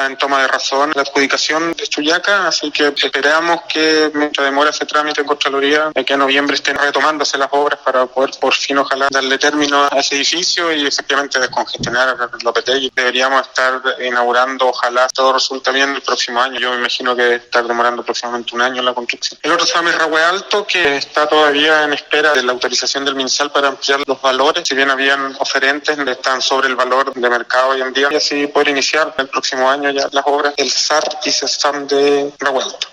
está en toma de razón la adjudicación de Chuyaca, así que esperamos que mientras demora ese trámite en Contraloría, de que en noviembre estén retomándose las obras para poder por fin ojalá darle término a ese edificio y efectivamente descongestionar Lopetegui. Deberíamos estar inaugurando, ojalá todo resulta bien, el próximo año. Yo me imagino que estar demorando aproximadamente un año la construcción. El otro se llama Rahue Alto, que está todavía en espera de la autorización del MinSal para ampliar los valores. Si bien habían oferentes, están sobre el valor de mercado hoy en día y así poder iniciar el próximo año ya las obras del SAR y CESFAM de Rahue Alto.